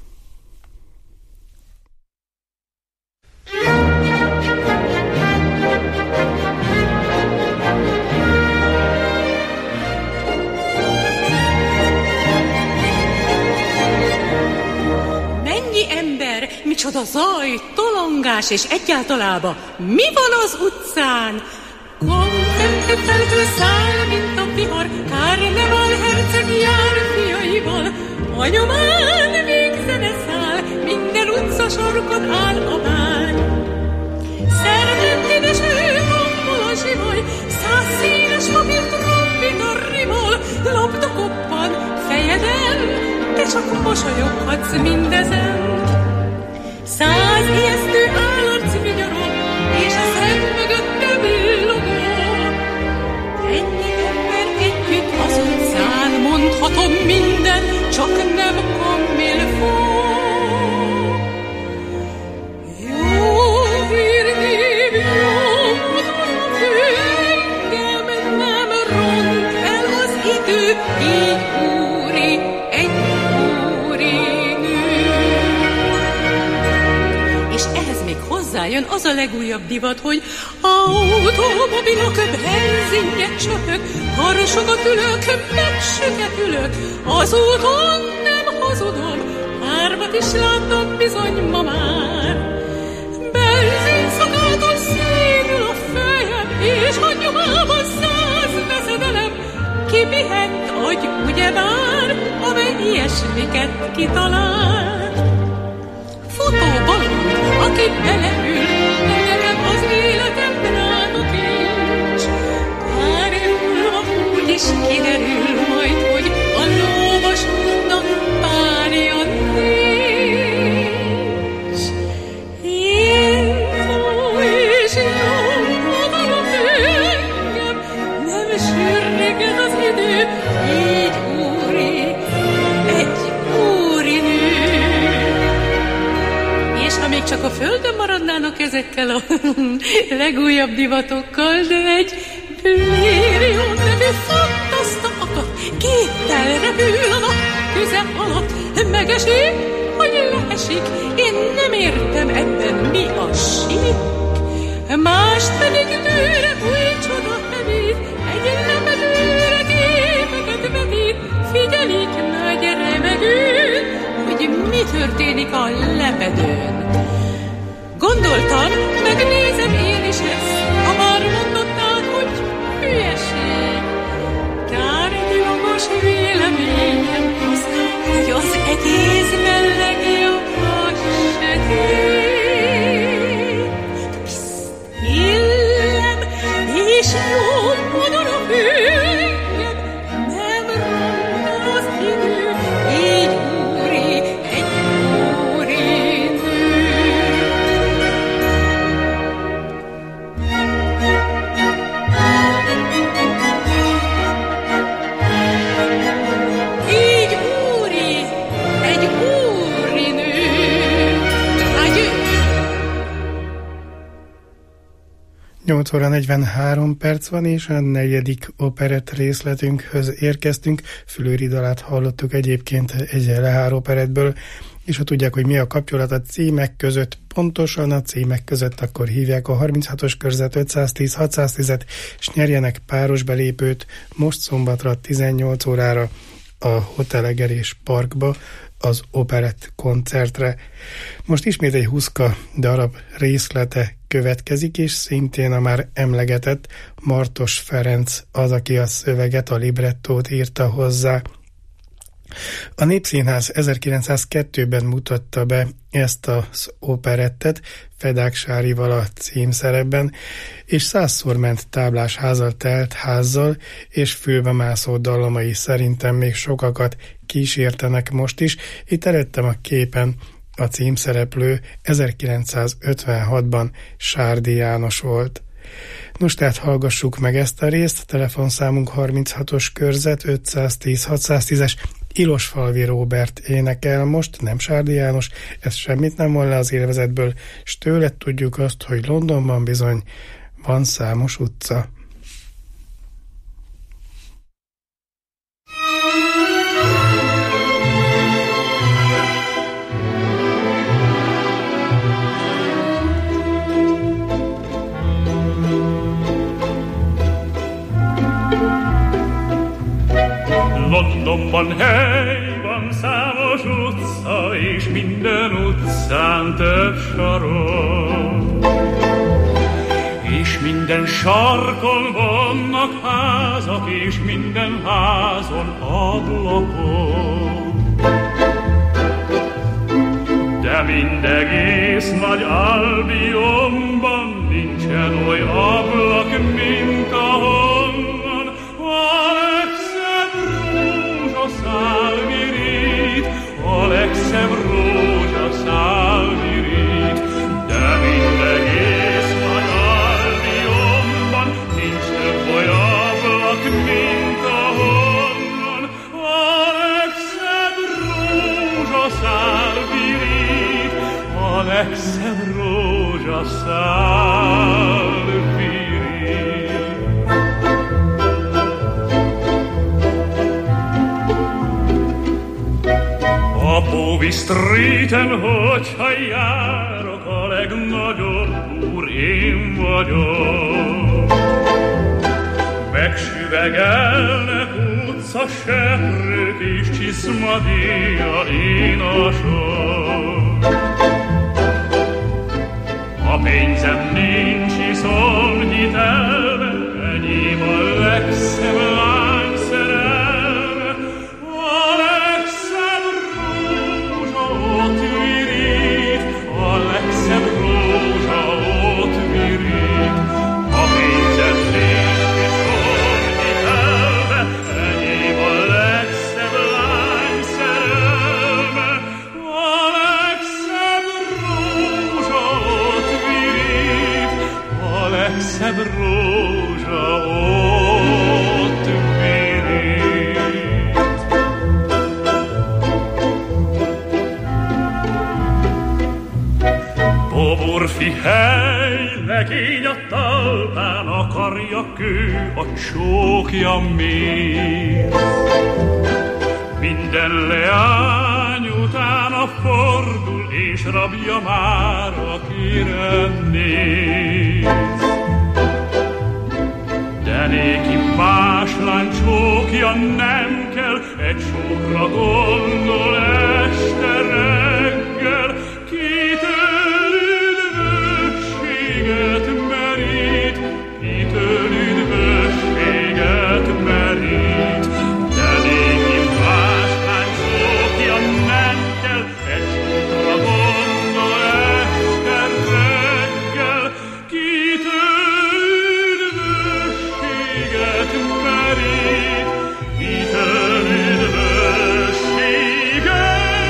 Micsoda zaj, tolongás és egyáltalában mi van az utcán? Kontentet felhő száll, mint a vihar, Kárnevál herceg jár fiaival. A nyomán végzene száll, minden utca sarkon áll a bár. Szerventédes ő tombol a zsivaj, száz színes papír trombit a rimol. Labda koppan fejeden, te csak mosolyoghatsz mindezen. Száz ijesztő állarc vigyorog, és a szem mögötte villogó. Ennyi ember együtt az utcán, mondhatom minden, csak nem kamilfó. Jó vérnév, jó udvar, engem nem ront el az idő, így úri, egy hozzájön az a legújabb divat, hogy automobilok, benzinje csöpök, harsogat ülök, megsüket ülök, az úton nem hazudom, hármat is láttam bizony ma már. Benzinszakától szédül a fejem, és a nyomában száz veszedelem, kipihent agy ugyebár, amely ilyesmiket kitalál. Futóbalon, aki beleül, nekem az életem drága kincs. Párjúlva úgy is kiderül majd, hogy a lovasoknak párja nincs. Indul és nyomodalom engem, nem sürget az idő, így úri, egy úri nő. És ha még csak a földön maradnának ezekkel a legújabb divatokkal, de egy Blérion nevű fantaszta akad, kéttel repül a nap köze alatt, megesik, hogy leesik, én nem értem ebben mi a sík. Mást pedig nőre új csoda hevít, egy lepedőre képeket vetít, figyelik nagy remegőn, hogy mi történik a lepedőn. Gondoltam, megnézem én is ezt, ha már mondották, hogy hülyeség. Tárgyalmas véleményem az, hogy az egész melegjobb a sötét. Piszt, illem, és jobbodon a hőnyem, nem ronda az idő, így úri, egy úri nő. Így úri, egy úri nő. Adjö!
nyolc óra negyvenhárom perc van, és a negyedik operett részletünkhöz érkeztünk. Fülőri dalát hallottuk egyébként egy Lehár operettből, és ha tudják, hogy mi a kapcsolat a címek között, pontosan a címek között, akkor hívják a harminchatos körzet ötszáztíz hatszáztízet, és nyerjenek páros belépőt most szombatra tizennyolc órára a Hotel Egerés Parkba, az operett koncertre. Most ismét egy Huszka darab részlete következik, és szintén a már emlegetett Martos Ferenc az, aki a szöveget, a librettót írta hozzá. A Népszínház ezerkilencszázkettőben mutatta be ezt az operettet Fedák Sárival a címszerepben, és százszor ment táblás házzal telt házzal, és fülbemászó dallamai szerintem még sokakat kísértenek most is. Itt előttem a képen a címszereplő ezerkilencszázötvenhatban Sárdi János volt. Nos, tehát hallgassuk meg ezt a részt. Telefonszámunk harminchatos körzet ötszáztíz hatszáztízes. Ilosfalvi Róbert énekel most, nem Sárdi János, ez semmit nem von le az élvezetből, s tőle tudjuk azt, hogy Londonban bizony van számos utca.
Londonban hely van számos utca, és minden utcán több sarok. És minden sarkon vannak házak, és minden házon ablakok. De mindegész nagy Albionban nincsen oly ablak, mint ahonnan a szál virít, a legszebb rózsaszál virít, de mindegész nagy Albionban nincs több olyan ablak, mint ahonnan a legszebb rózsaszál virít, a legszebb rózsaszál virít. A Bowie Streeten, hogyha járok, a legnagyobb úr én vagyok. Megsüvegelnek utcaseprők és csiszmadíja énasok. A pénzem nincs, iszom hitelve, enyém a legszebb lány szerelme, a legszebb rózsa ott virít, a legszebb rózsa ott virít. A pénzem nincs, iszom hitelve, enyém a legszebb lány szerelme, a legszebb rózsa ott virít, a legszebb rózsa ott virít. Poborfi hely, legény a talpán, akarja kő, a csókja mész. Minden leány utána fordul, és rabja már, akire néz. De néki más lány csókja nem kell, egy csókra gondol este reggel, kitől üdvösséget merít, kitől üdvösséget merít. De néki más lány csókja nem kell, egy csókra gondol este reggel, kitől üdvösséget merít, kitől üdvösséget merít.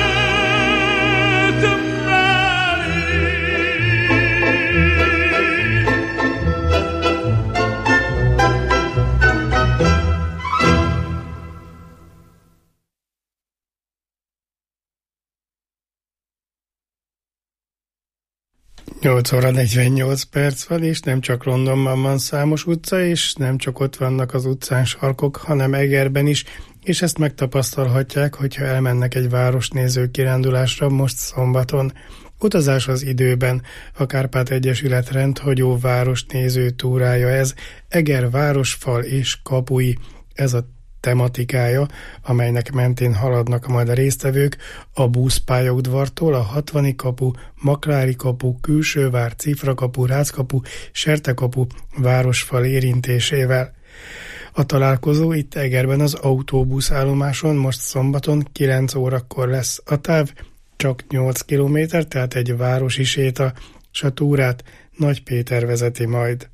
nyolc óra negyvennyolc perc van, és nem csak Londonban van számos utca, és nem csak ott vannak az utcán sarkok, hanem Egerben is, és ezt megtapasztalhatják, hogyha elmennek egy városnéző kirándulásra most szombaton. Utazás az időben, a Kárpát Egyesület rendhagyó városnéző túrája ez, Eger városfal és kapui, ez a tematikája, amelynek mentén haladnak majd a résztvevők a buszpályaudvartól a hatvani kapu, Maklári kapu, Külsővár, Cifrakapu, Ráckapu, Sertekapu városfal érintésével. A találkozó itt Egerben az autóbuszállomáson most szombaton kilenc órakor lesz. A táv csak nyolc kilométer, tehát egy városi séta, s a túrát Nagy Péter vezeti majd.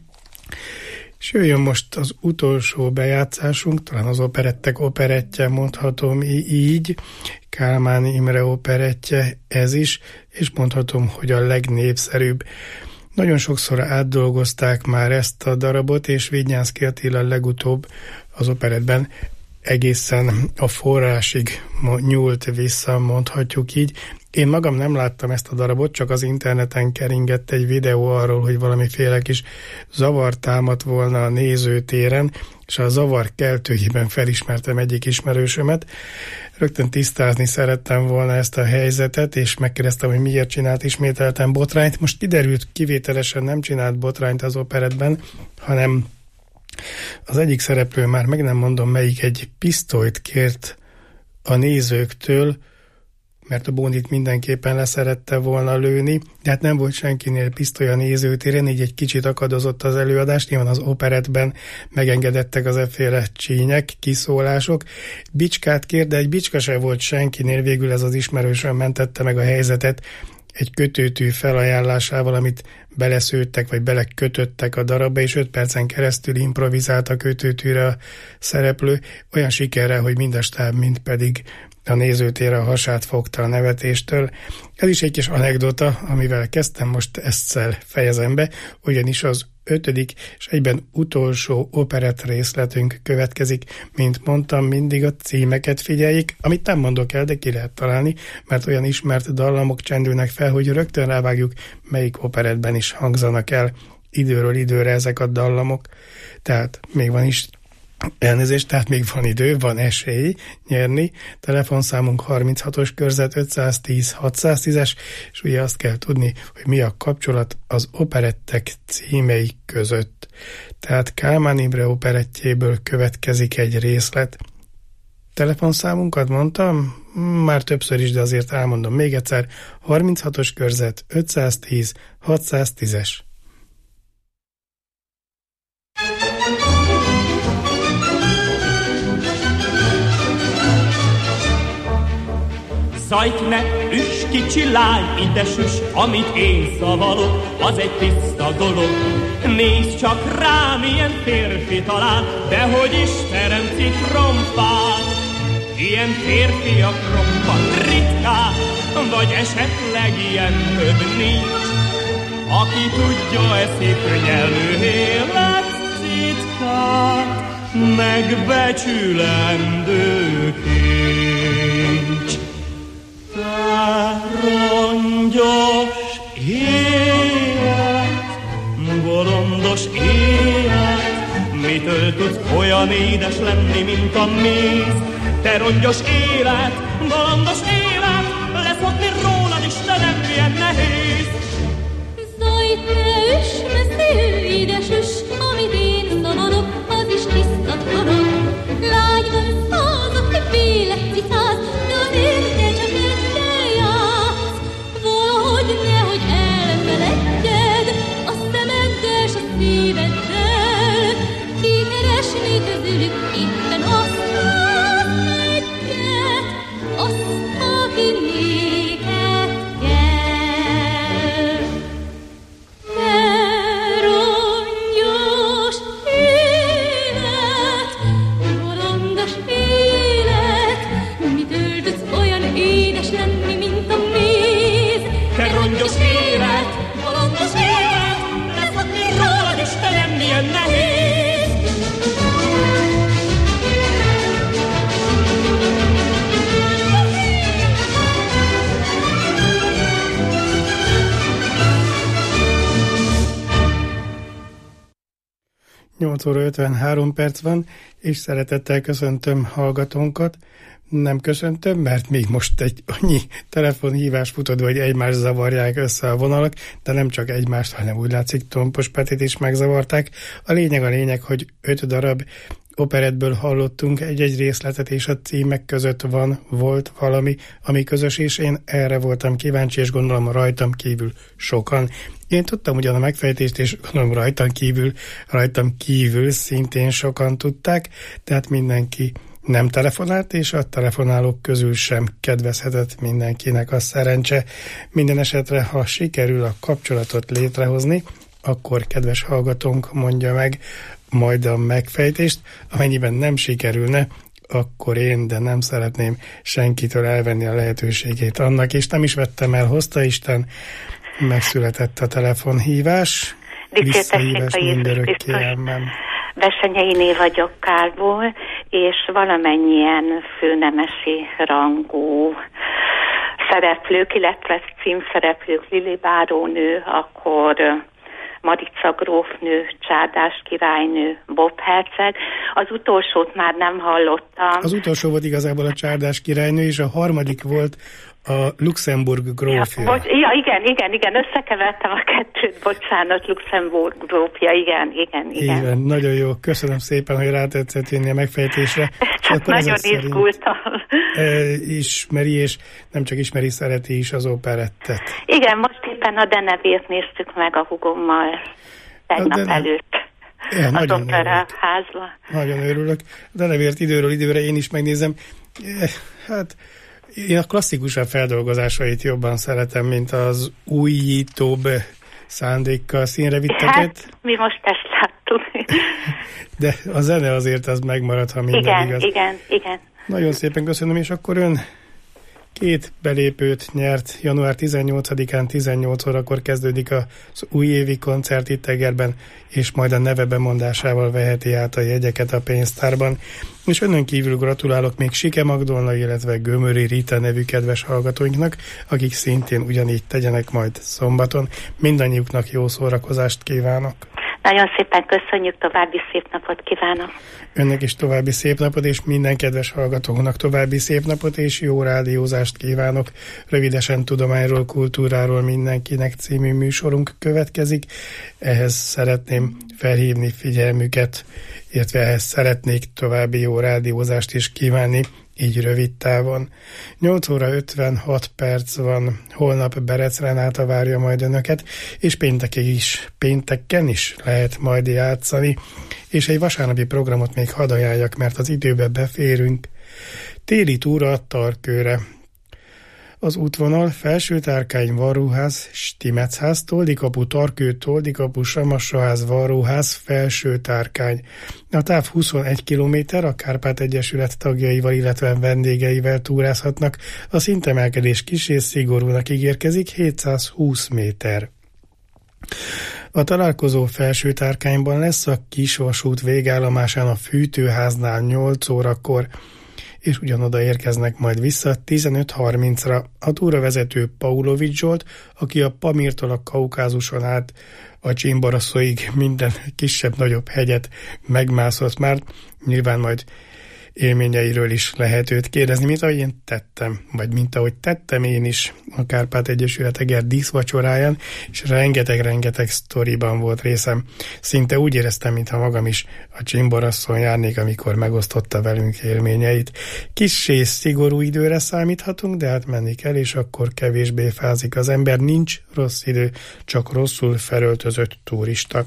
És jöjjön most az utolsó bejátszásunk, talán az operettek operettje, mondhatom így, Kálmán Imre operettje ez is, és mondhatom, hogy a legnépszerűbb. Nagyon sokszor átdolgozták már ezt a darabot, és Vidnyánszky Attila legutóbb az operettben egészen a forrásig nyúlt vissza, mondhatjuk így. Én magam nem láttam ezt a darabot, csak az interneten keringett egy videó arról, hogy valamiféle kis zavar támadt volna a nézőtéren, és a zavar keltőjében felismertem egyik ismerősömet. Rögtön tisztázni szerettem volna ezt a helyzetet, és megkérdeztem, hogy miért csinált ismételten botrányt. Most kiderült, kivételesen nem csinált botrányt az operettben, hanem az egyik szereplő, már meg nem mondom melyik, egy pisztolyt kért a nézőktől, mert a Bondit mindenképpen leszerette volna lőni, de hát nem volt senkinél pisztoly a nézőtéren, így egy kicsit akadozott az előadás, nyilván az operettben megengedettek az efféle csínyek, kiszólások. Bicskát kér, de egy bicska se volt senkinél, végül ez az ismerősön mentette meg a helyzetet egy kötőtű felajánlásával, amit beleszőttek, vagy belekötöttek a darabba, és öt percen keresztül improvizált a kötőtűre a szereplő, olyan sikerrel, hogy mind a stáb, mind pedig a nézőtérre a hasát fogta a nevetéstől. Ez is egy kis anekdota, amivel kezdtem, most eztszer fejezem be, ugyanis az ötödik és egyben utolsó operett részletünk következik. Mint mondtam, mindig a címeket figyeljék, amit nem mondok el, de ki lehet találni, mert olyan ismert dallamok csendülnek fel, hogy rögtön rávágjuk, melyik operettben is hangzanak el időről időre ezek a dallamok. Tehát még van is elnézést, tehát még van idő, van esély nyerni. Telefonszámunk harminchatos körzet ötszáztíz hatszáztízes, és ugye azt kell tudni, hogy mi a kapcsolat az operettek címei között. Tehát Kálmán Imre operettjéből következik egy részlet. Telefonszámunkat mondtam? Már többször is, de azért elmondom még egyszer. harminchatos körzet ötszáztíz hatszáztízes.
Zajt ne üss, kicsi lány, ide süss, amit én szavalok, az egy tiszta dolog. Nézd csak rám, ilyen férfi talán, dehogy is terem citrompán. Ilyen férfiak roppant ritkán, vagy esetleg ilyen több nincs. Aki tudja e szép nyelvű élet citkát, megbecsülendő kincs. Te rongyos élet, bolondos élet, mitől tudsz olyan édes lenni, mint a méz? Te rongyos élet, bolondos élet, leszokni rólad is, de nem ilyen nehéz.
Zajt ne üss, messzélő édes üss, amit én szavalok, az is tiszta dolog. Lágy van százak, te félet citáz, de azért te csak egyel játsz. Valahogy nehogy elfeledjed a szemeddel s a szíveddel, kikeresni közülük éppen azt az egyet, azt, aki néked kell. Te rongyos élet, bolondos élet, mitől tudsz olyan édes lenni, mint a méz?
Te rongyos élet, bolondos élet, leszakni rólad is, te nem ilyen nehéz.
nyolc óra ötvenhárom perc van, és szeretettel köszöntöm hallgatónkat. Nem köszöntöm, mert még most egy annyi telefonhívás futott, hogy egymást zavarják össze a vonalak, de nem csak egymást, hanem úgy látszik Tompos Petit is megzavarták. A lényeg a lényeg, hogy öt darab operettből hallottunk egy-egy részletet, és a címek között van, volt valami, ami közös, és én erre voltam kíváncsi, és gondolom rajtam kívül sokan. Én tudtam ugyan a megfejtést, és gondolom rajtam kívül, rajtam kívül szintén sokan tudták, tehát mindenki nem telefonált, és a telefonálók közül sem kedvezhetett mindenkinek a szerencse. Minden esetre, ha sikerül a kapcsolatot létrehozni, akkor kedves hallgatónk mondja meg majd a megfejtést, amennyiben nem sikerülne, akkor én, de nem szeretném senkitől elvenni a lehetőségét annak, és nem is vettem el, hozta Isten, megszületett a telefonhívás, visszahívás mindörökké, amen.
Bessenyeiné vagyok Kálból, és valamennyien főnemesi rangú szereplők, illetve címszereplők, Lili bárónő, akkor Marica grófnő, Csárdás királynő, Bob herceg. Az utolsót már nem hallottam.
Az utolsó volt igazából a Csárdás királynő, és a harmadik volt a Luxemburg grófja.
Ja, bocs, ja, igen, igen, igen, összekevertem a kettőt, bocsánat, Luxemburg grófja, igen, igen, igen.
Igen, nagyon jó, köszönöm szépen, hogy rátetszett jönni a megfejtésre.
Csak nagyon izgultam.
E, ismeri, és nem csak ismeri, szereti is az operettet.
Igen, most éppen a denevért néztük meg a hugommal tegnap de előtt.
Ja,
az operaházba.
Nagyon örülök. De nevért időről időre én is megnézem. Hát én a klasszikusabb feldolgozásait jobban szeretem, mint az újítóbb szándékkal színre vitteket.
Hát, mi most ezt láttuk.
De a zene azért az megmarad, ha minden
igen,
igaz.
Igen, igen.
Nagyon szépen köszönöm, és akkor ön két belépőt nyert. január tizennyolcadikán tizennyolc órakor kezdődik az újévi koncert itt Egerben, és majd a neve bemondásával veheti át a jegyeket a pénztárban. És önön kívül gratulálok még Sike Magdolna, illetve Gömöri Rita nevű kedves hallgatóinknak, akik szintén ugyanígy tegyenek majd szombaton. Mindannyiuknak jó szórakozást kívánok!
Nagyon szépen köszönjük, további szép napot kívánok!
Önnek is további szép napot, és minden kedves hallgatónak további szép napot, és jó rádiózást kívánok. Rövidesen Tudományról, Kultúráról mindenkinek című műsorunk következik. Ehhez szeretném felhívni figyelmüket, illetve ehhez szeretnék további jó rádiózást is kívánni, így rövid távon. nyolc óra ötvenhat perc van, holnap Berec Renáta várja majd önöket, és péntekig is, pénteken is lehet majd játszani, és egy vasárnapi programot még hadd ajánljak, mert az időbe beférünk. Téli túra a Tarkőre. Az útvonal Felsőtárkány, Varróház, Stimecház, Toldikapu, Tarkő, Toldikapu, Samassaház, Varróház, Felsőtárkány. A táv huszonegy kilométer, a Kárpát Egyesület tagjaival, illetve vendégeivel túrázhatnak. A szintemelkedés kis és szigorúnak ígérkezik, hétszázhúsz méter. A találkozó Felsőtárkányban lesz, a Kisvasút végállomásán a Fűtőháznál nyolc órakor, és ugyanoda érkeznek majd vissza tizenöt harmincra. A túravezető Paulovics Zsolt, aki a Pamirtól a Kaukázuson át a Csimboraszóig minden kisebb-nagyobb hegyet megmászott már, nyilván majd élményeiről is lehet őt kérdezni, mint ahogy én tettem, vagy mint ahogy tettem én is a Kárpát Egyesület Eger díszvacsoráján, és rengeteg-rengeteg sztoriban volt részem. Szinte úgy éreztem, mintha magam is a Csimborasszon járnék, amikor megosztotta velünk élményeit. Kissé szigorú időre számíthatunk, de hát menni kell, és akkor kevésbé fázik az ember. Nincs rossz idő, csak rosszul felöltözött turista.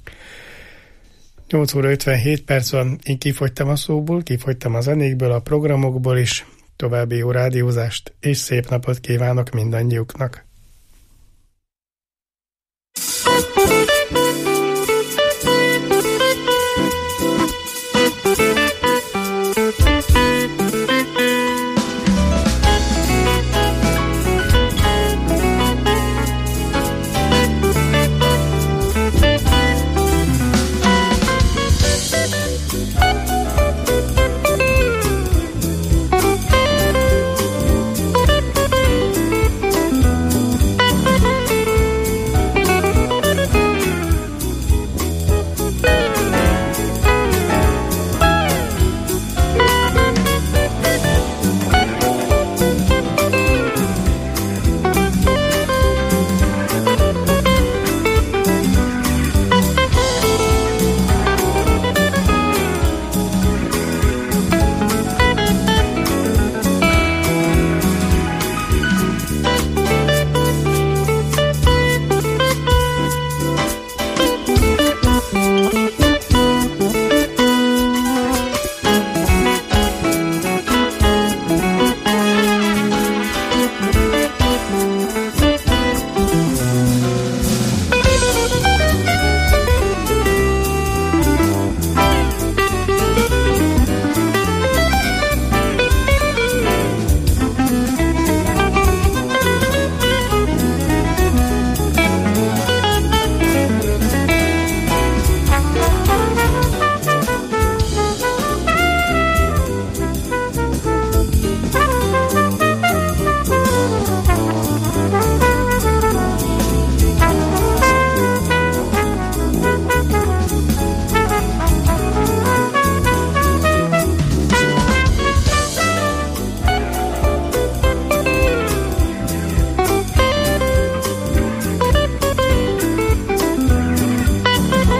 nyolc óra ötvenhét perc van, én kifogytam a szóból, kifogytam a zenékből, a programokból is. További jó rádiózást és szép napot kívánok mindannyiuknak.